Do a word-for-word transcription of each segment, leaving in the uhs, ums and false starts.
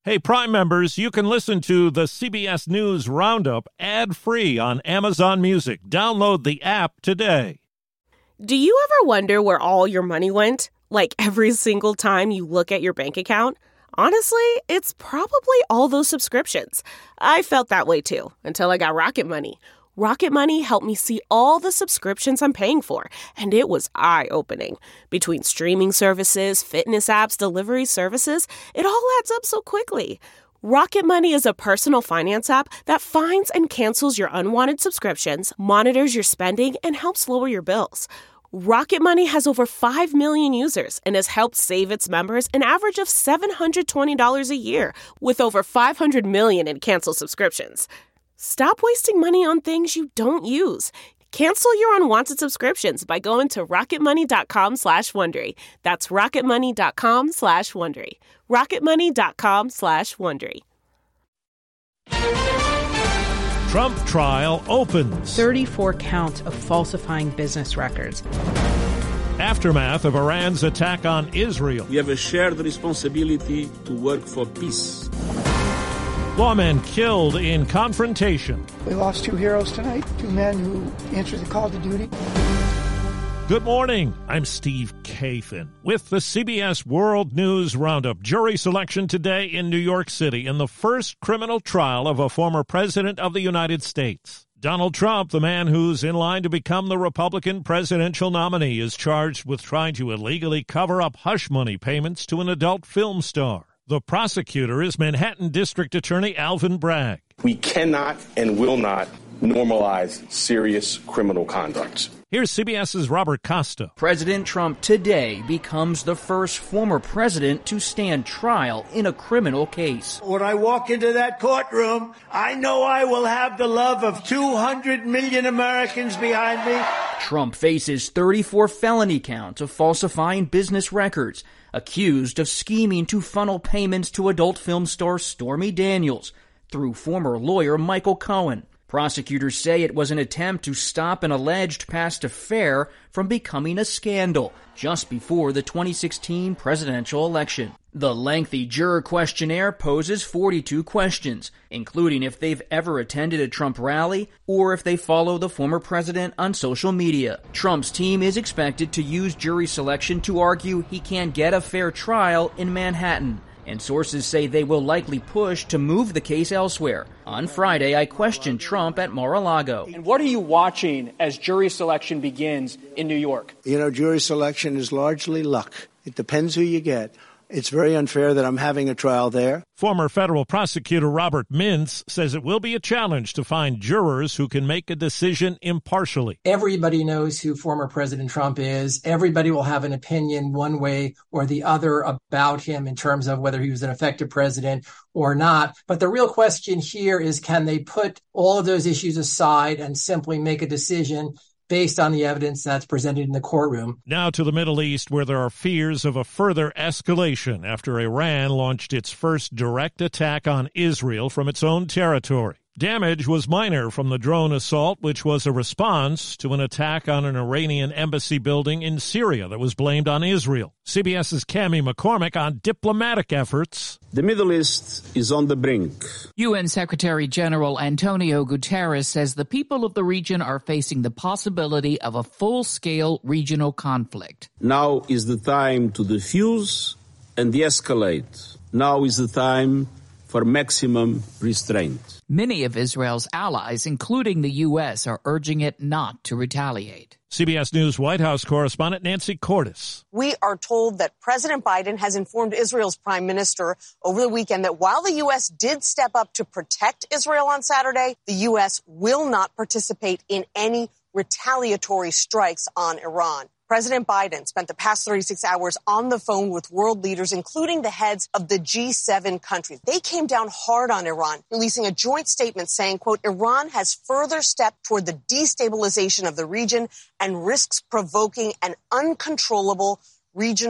Hey, Prime members, you can listen to the C B S News Roundup ad-free on Amazon Music. Download the app today. Do you ever wonder where all your money went? Like every single time you look at your bank account? Honestly, it's probably all those subscriptions. I felt that way too, until I got Rocket Money. Rocket Money helped me see all the subscriptions I'm paying for, and it was eye-opening. Between streaming services, fitness apps, delivery services, it all adds up so quickly. Rocket Money is a personal finance app that finds and cancels your unwanted subscriptions, monitors your spending, and helps lower your bills. Rocket Money has over five million users and has helped save its members an average of seven hundred twenty dollars a year, with over five hundred million in canceled subscriptions. Stop wasting money on things you don't use. Cancel your unwanted subscriptions by going to rocketmoney.com slash Wondery. That's rocketmoney.com slash Wondery. rocketmoney.com slash Wondery. Trump trial opens. thirty-four counts of falsifying business records. Aftermath of Iran's attack on Israel. We have a shared responsibility to work for peace. Lawmen killed in confrontation. We lost two heroes tonight, two men who answered the call to duty. Good morning. I'm Steve Kathan with the C B S World News Roundup. Jury selection today in New York City in the first criminal trial of a former president of the United States. Donald Trump, the man who's in line to become the Republican presidential nominee, is charged with trying to illegally cover up hush money payments to an adult film star. The prosecutor is Manhattan District Attorney Alvin Bragg. We cannot and will not normalize serious criminal conduct. Here's CBS's Robert Costa. President Trump today becomes the first former president to stand trial in a criminal case. When I walk into that courtroom, I know I will have the love of two hundred million Americans behind me. Trump faces thirty-four felony counts of falsifying business records, accused of scheming to funnel payments to adult film star Stormy Daniels through former lawyer Michael Cohen. Prosecutors say it was an attempt to stop an alleged past affair from becoming a scandal just before the twenty sixteen presidential election. The lengthy juror questionnaire poses forty-two questions, including if they've ever attended a Trump rally or if they follow the former president on social media. Trump's team is expected to use jury selection to argue he can't get a fair trial in Manhattan, and sources say they will likely push to move the case elsewhere. On Friday, I questioned Trump at Mar-a-Lago. And what are you watching as jury selection begins in New York? You know, jury selection is largely luck. It depends who you get. It's very unfair that I'm having a trial there. Former federal prosecutor Robert Mintz says it will be a challenge to find jurors who can make a decision impartially. Everybody knows who former President Trump is. Everybody will have an opinion one way or the other about him in terms of whether he was an effective president or not. But the real question here is, can they put all of those issues aside and simply make a decision based on the evidence that's presented in the courtroom? Now to the Middle East, where there are fears of a further escalation after Iran launched its first direct attack on Israel from its own territory. Damage was minor from the drone assault, which was a response to an attack on an Iranian embassy building in Syria that was blamed on Israel. CBS's Cami McCormick on diplomatic efforts. The Middle East is on the brink. U N Secretary General Antonio Guterres says the people of the region are facing the possibility of a full-scale regional conflict. Now is the time to defuse and de-escalate. Now is the time for maximum restraint. Many of Israel's allies, including the U S, are urging it not to retaliate. C B S News White House correspondent Nancy Cordes. We are told that President Biden has informed Israel's prime minister over the weekend that while the U S did step up to protect Israel on Saturday, the U S will not participate in any retaliatory strikes on Iran. President Biden spent the past thirty-six hours on the phone with world leaders, including the heads of the G seven countries. They came down hard on Iran, releasing a joint statement saying, quote, Iran has further stepped toward the destabilization of the region and risks provoking an uncontrollable regional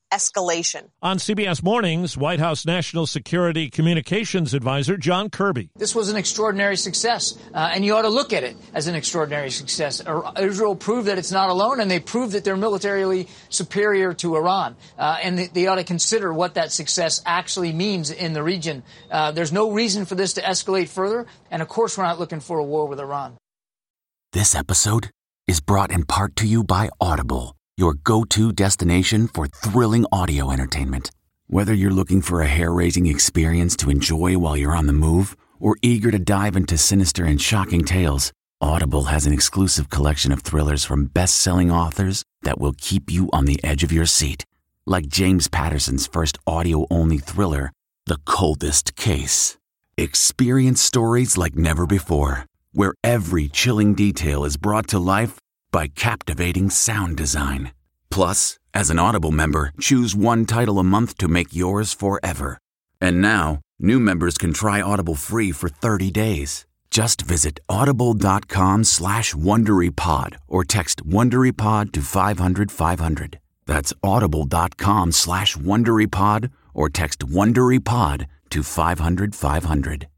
escalation. On C B S Mornings, White House National Security Communications Advisor John Kirby. This was an extraordinary success, uh, and you ought to look at it as an extraordinary success. Israel proved that it's not alone, and they proved that they're militarily superior to Iran. Uh, and they, they ought to consider what that success actually means in the region. Uh, there's no reason for this to escalate further, and of course we're not looking for a war with Iran. This episode is brought in part to you by Audible, your go-to destination for thrilling audio entertainment. Whether you're looking for a hair-raising experience to enjoy while you're on the move or eager to dive into sinister and shocking tales, Audible has an exclusive collection of thrillers from best-selling authors that will keep you on the edge of your seat. Like James Patterson's first audio-only thriller, The Coldest Case. Experience stories like never before, where every chilling detail is brought to life by captivating sound design. Plus, as an Audible member, choose one title a month to make yours forever. And now, new members can try Audible free for thirty days. Just visit audible.com slash WonderyPod or text WonderyPod to five hundred five hundred. That's audible.com slash WonderyPod or text WonderyPod to five hundred five hundred.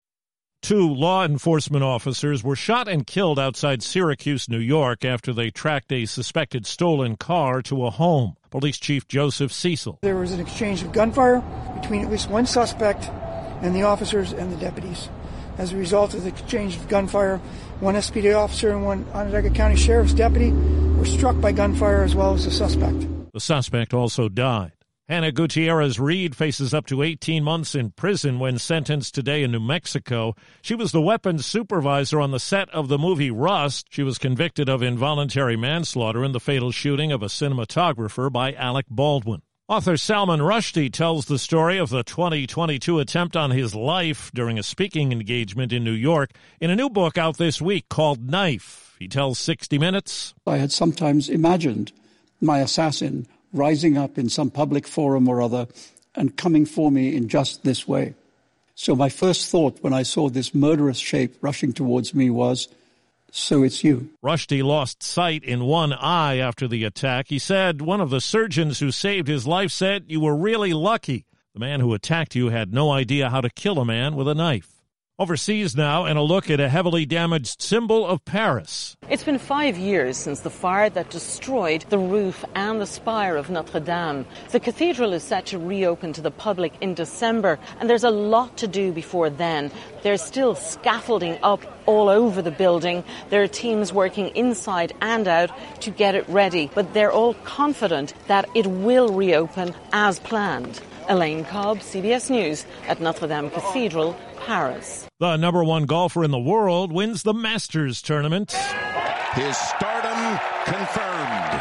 Two law enforcement officers were shot and killed outside Syracuse, New York, after they tracked a suspected stolen car to a home. Police Chief Joseph Cecil. There was an exchange of gunfire between at least one suspect and the officers and the deputies. As a result of the exchange of gunfire, one S P D officer and one Onondaga County Sheriff's deputy were struck by gunfire, as well as the suspect. The suspect also died. Hannah Gutierrez-Reed faces up to eighteen months in prison when sentenced today in New Mexico. She was the weapons supervisor on the set of the movie Rust. She was convicted of involuntary manslaughter in the fatal shooting of a cinematographer by Alec Baldwin. Author Salman Rushdie tells the story of the twenty twenty-two attempt on his life during a speaking engagement in New York in a new book out this week called Knife. He tells sixty minutes. I had sometimes imagined my assassin rising up in some public forum or other and coming for me in just this way. So my first thought when I saw this murderous shape rushing towards me was, so it's you. Rushdie lost sight in one eye after the attack. He said one of the surgeons who saved his life said, "You were really lucky. The man who attacked you had no idea how to kill a man with a knife." Overseas now, and a look at a heavily damaged symbol of Paris. It's been five years since the fire that destroyed the roof and the spire of Notre Dame. The cathedral is set to reopen to the public in December, and there's a lot to do before then. There's still scaffolding up all over the building. There are teams working inside and out to get it ready, but they're all confident that it will reopen as planned. Elaine Cobb, C B S News at Notre Dame Cathedral, Paris. The number one golfer in the world wins the Masters tournament. His stardom confirmed.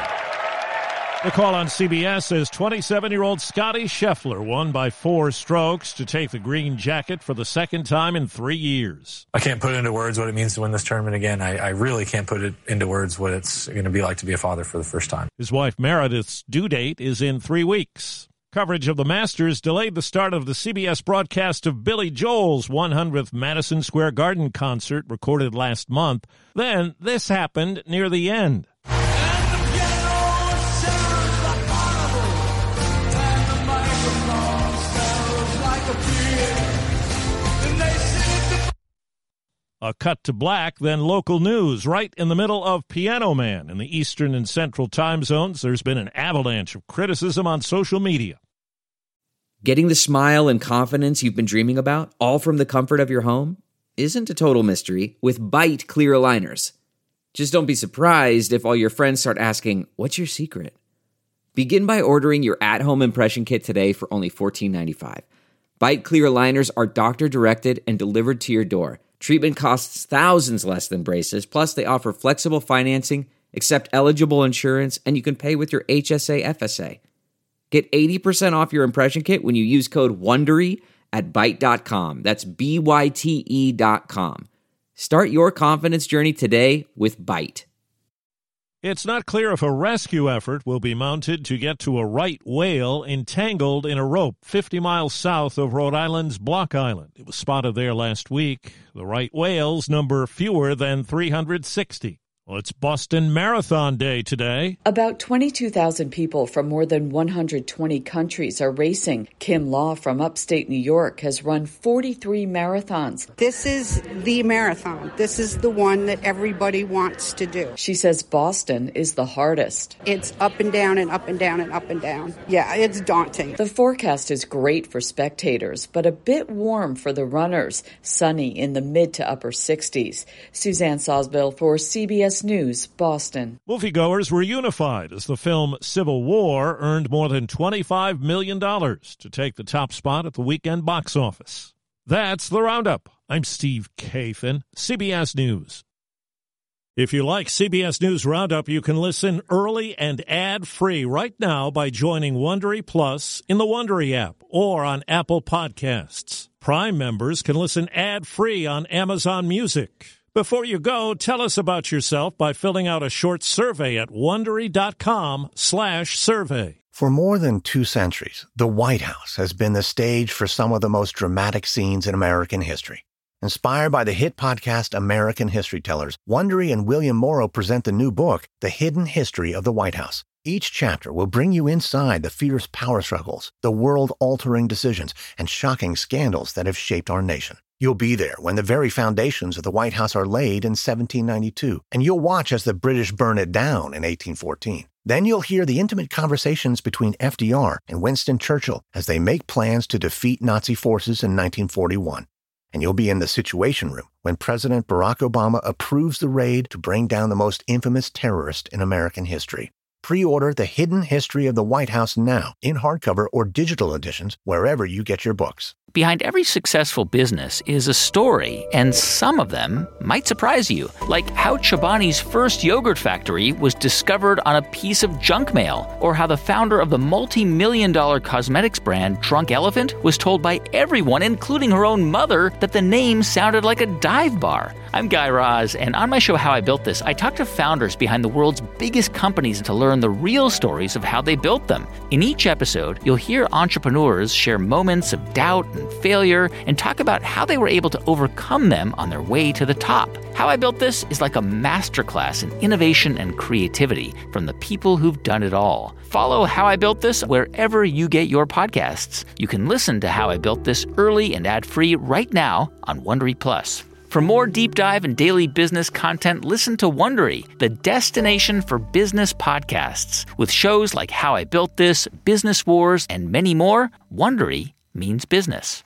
The call on C B S says twenty-seven-year-old Scottie Scheffler won by four strokes to take the green jacket for the second time in three years. I can't put into words what it means to win this tournament again. I, I really can't put it into words what it's going to be like to be a father for the first time. His wife Meredith's due date is in three weeks. Coverage of the Masters delayed the start of the C B S broadcast of Billy Joel's one hundredth Madison Square Garden concert recorded last month. Then this happened near the end. A cut to black, then local news. Right in the middle of Piano Man in the Eastern and Central time zones, there's been an avalanche of criticism on social media. Getting the smile and confidence you've been dreaming about, all from the comfort of your home, isn't a total mystery with Byte clear aligners. Just don't be surprised if all your friends start asking, "What's your secret?" Begin by ordering your at-home impression kit today for only fourteen ninety-five. Byte clear aligners are doctor-directed and delivered to your door. Treatment costs thousands less than braces, plus they offer flexible financing, accept eligible insurance, and you can pay with your H S A F S A. Get eighty percent off your impression kit when you use code WONDERY at byte dot com. That's B Y T E dot com. Start your confidence journey today with Byte. It's not clear if a rescue effort will be mounted to get to a right whale entangled in a rope fifty miles south of Rhode Island's Block Island. It was spotted there last week. The right whales number fewer than three hundred sixty. Well, it's Boston Marathon Day today. About twenty-two thousand people from more than one hundred twenty countries are racing. Kim Law from upstate New York has run forty-three marathons. This is the marathon. This is the one that everybody wants to do. She says Boston is the hardest. It's up and down and up and down and up and down. Yeah, it's daunting. The forecast is great for spectators, but a bit warm for the runners. Sunny in the mid to upper sixties. Suzanne Sosville for C B S News, Boston. Moviegoers were unified as the film Civil War earned more than twenty-five million dollars to take the top spot at the weekend box office. That's the Roundup. I'm Steve Kathan, C B S News. If you like C B S News Roundup, you can listen early and ad-free right now by joining Wondery Plus in the Wondery app or on Apple Podcasts. Prime members can listen ad-free on Amazon Music. Before you go, tell us about yourself by filling out a short survey at Wondery.com slash survey. For more than two centuries, the White House has been the stage for some of the most dramatic scenes in American history. Inspired by the hit podcast American History Tellers, Wondery and William Morrow present the new book, The Hidden History of the White House. Each chapter will bring you inside the fierce power struggles, the world-altering decisions, and shocking scandals that have shaped our nation. You'll be there when the very foundations of the White House are laid in seventeen ninety-two, and you'll watch as the British burn it down in eighteen fourteen. Then you'll hear the intimate conversations between F D R and Winston Churchill as they make plans to defeat Nazi forces in nineteen forty-one. And you'll be in the Situation Room when President Barack Obama approves the raid to bring down the most infamous terrorist in American history. Pre-order The Hidden History of the White House now in hardcover or digital editions wherever you get your books. Behind every successful business is a story, and some of them might surprise you, like how Chobani's first yogurt factory was discovered on a piece of junk mail, or how the founder of the multi-million dollar cosmetics brand Drunk Elephant was told by everyone, including her own mother, that the name sounded like a dive bar. I'm Guy Raz, and on my show How I Built This, I talk to founders behind the world's biggest companies to learn the real stories of how they built them. In each episode, you'll hear entrepreneurs share moments of doubt and failure and talk about how they were able to overcome them on their way to the top. How I Built This is like a masterclass in innovation and creativity from the people who've done it all. Follow How I Built This wherever you get your podcasts. You can listen to How I Built This early and ad-free right now on Wondery Plus. For more deep dive and daily business content, listen to Wondery, the destination for business podcasts. With shows like How I Built This, Business Wars, and many more, Wondery means business.